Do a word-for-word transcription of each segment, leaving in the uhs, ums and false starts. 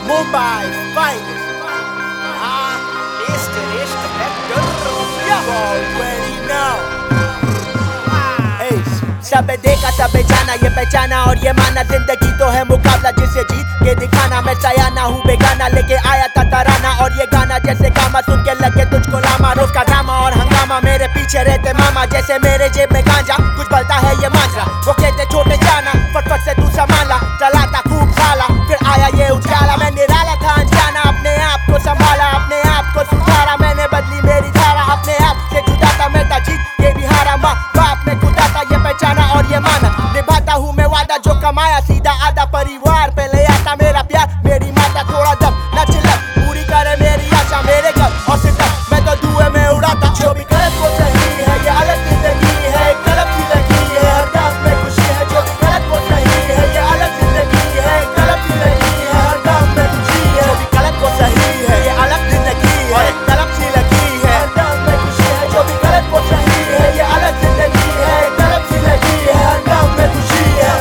Mumbai finest. Ah, mister Ishq Vector. You already know. Hey, सबे देखा सबे जाना ये पहचाना और ये माना जिंदगी तो है मुकाबला जिसे जीत के दिखाना। मैं सयाना हूँ बेगाना लेके आया था तराना और ये गाना जैसे गामा सुन के लगे तुझको लामा। रोज का ड्रामा और हंगामा मेरे पीछे रहते मामा जैसे मेरे जेब में गांजा कुछ बलता है ये मांझा। वो कहते छोटे जाना फटफट से तू संभाला चलाता खूब साला फिर आया ये उजाला। मैं निराला था अनजाना अपने आप को संभाला अपने आप को सुधारा मैंने बदली मेरी धारा अपने आप से जुदा था मैं था जीत ये भी हारा। माँ बाप ने खुदा था ये पहचाना और ये माना निभाता हूँ मैं वादा जो कमाया सीधा आधा परिवार पे ले आता मेरा प्यार मेरी माता थोड़ा दम न चिल्लत पूरी करे मेरी आशा मेरे गम और सितम मैं तो धुएं में उड़ाता। जो भी गलत वो सही है ये अलग जिंदगी है एक तलब सी लगी है हर काम में खुशी है। जो भी गलत वो सही है ये अलग जिंदगी है एक तलब सी लगी है हर काम में खुशी है। जो भी गलत वो सही है ये अलग जिंदगी है एक तलब सी लगी है हर काम में खुशी है। जो भी गलत वो सही है ये अलग जिंदगी है एक तलब सी लगी है हर काम में खुशी है।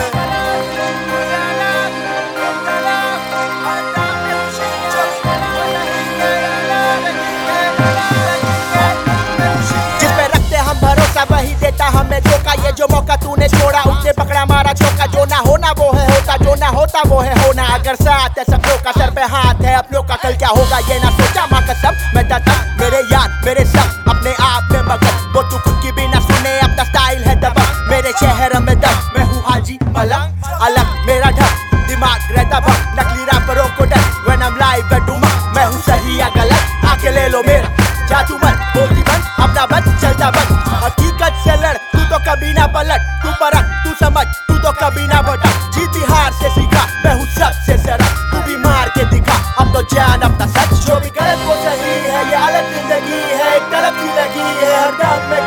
जिस पे रखते हम भरोसा वही देता हमें धोखा। ये जो मौका तूने छोड़ा उसने पकड़ा मारा चौका। जो ना होना वो है होता जो ना होता वो है होना। अगर साथ है सब लोग का सर पे हाथ है अपनों का कल क्या होगा ये ना सोचा माँ कसम। मैं डरता मेरे यार मेरे सब अपने आप में मगन वो तू खुद की भी ना सुने अपना स्टाइल है दबंग। मेरे शहर में दम मैं हूँ हाजी मलंग अलग मेरा ढंग दिमाग रहता भंग नकली रैपरों को डर when I'm live at Duma. मैं हूँ सही या गलत आके ले लो मेरा जादू मत बोलती बंद अपना बंद चलता बंद हकीकत से लड़ तू तो कभी ना पलट तू परख तू समझ तू तो कभी ना भटक। जीती हार से सीखा मैं हूँ सबसे सरल तू भी मार के दिखा अब तो जान अपना सच। जो भी गलत वो सही है ये अलग जिंदगी है एक तलब सी लगी है हर काम में